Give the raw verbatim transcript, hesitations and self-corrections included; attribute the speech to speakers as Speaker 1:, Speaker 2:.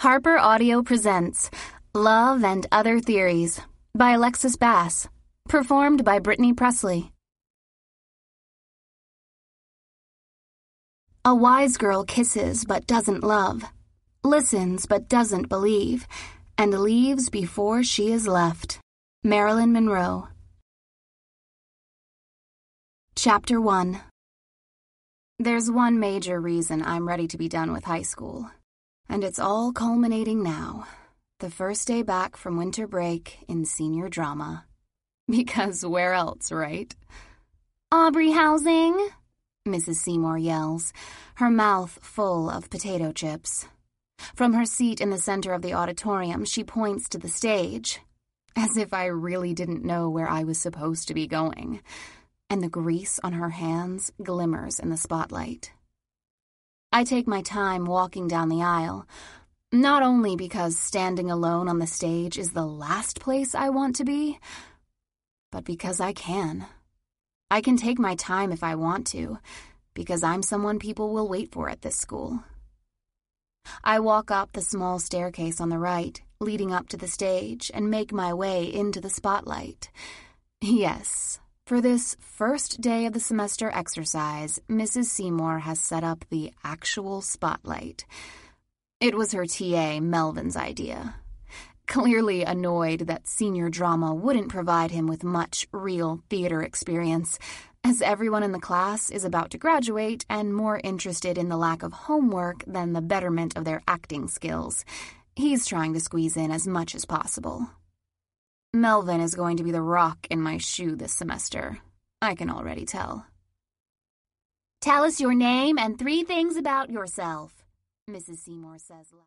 Speaker 1: Harper Audio presents Love and Other Theories by Alexis Bass, performed by Brittany Presley. A wise girl kisses but doesn't love, listens but doesn't believe, and leaves before she is left. Marilyn Monroe. Chapter one. There's one major reason I'm ready to be done with high school. And it's all culminating now, the first day back from winter break in senior drama. Because where else, right? Aubrey Housing, Missus Seymour yells, her mouth full of potato chips. From her seat in the center of the auditorium, she points to the stage, as if I really didn't know where I was supposed to be going, and the grease on her hands glimmers in the spotlight. I take my time walking down the aisle, not only because standing alone on the stage is the last place I want to be, but because I can. I can take my time if I want to, because I'm someone people will wait for at this school. I walk up the small staircase on the right, leading up to the stage, and make my way into the spotlight. Yes. For this first day of the semester exercise, Missus Seymour has set up the actual spotlight. It was her T A, Melvin's idea. Clearly annoyed that senior drama wouldn't provide him with much real theater experience, as everyone in the class is about to graduate and more interested in the lack of homework than the betterment of their acting skills. He's trying to squeeze in as much as possible. Melvin is going to be the rock in my shoe this semester. I can already tell. Tell us your name and three things about yourself, Missus Seymour says.